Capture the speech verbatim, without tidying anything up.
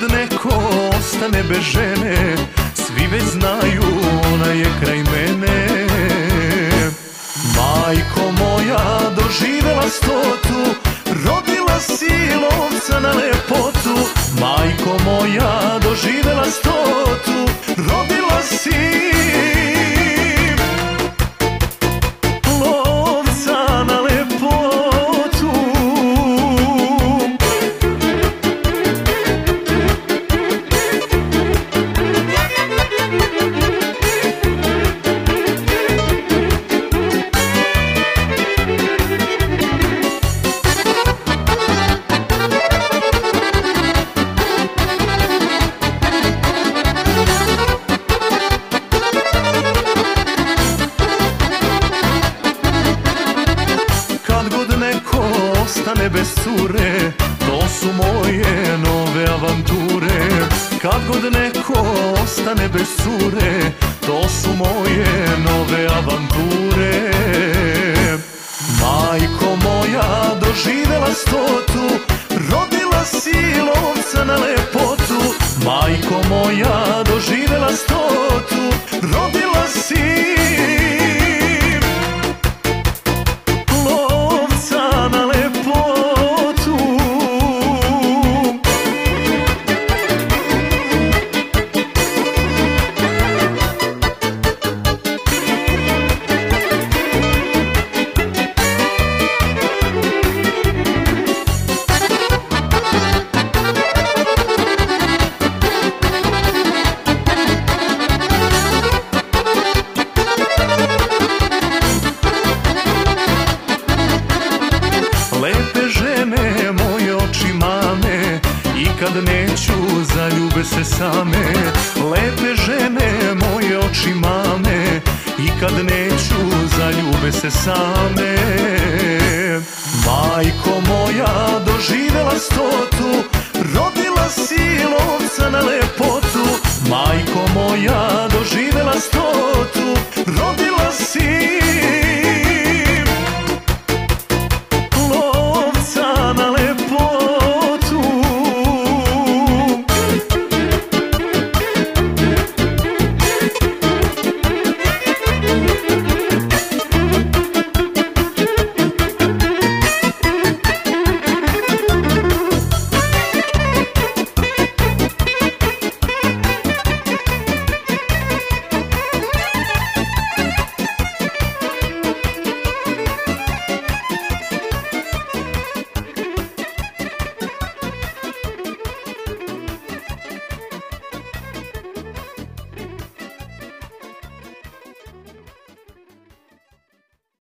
neko ostane bez žene, svi već znaju ona je kraj mene. Majko moja, doživela stotu, rodila si lovca na lepotu. Majko moja, doživela stotu, rodila si lovca na lepotu. Ostane bez cure, to su moje nove avanture. Kad god neko ostane bez cure, to su moje nove avanture. Majko moja, doživela stotu, rodila si lovca na lepotu. Majko moja, doživela stotu, rodila si lepe žene, moje oči mame, i kad neću zaljube se same. Lepe žene, moje oči mame, i kad neću zaljube se same. Majko moja, doživela stotu,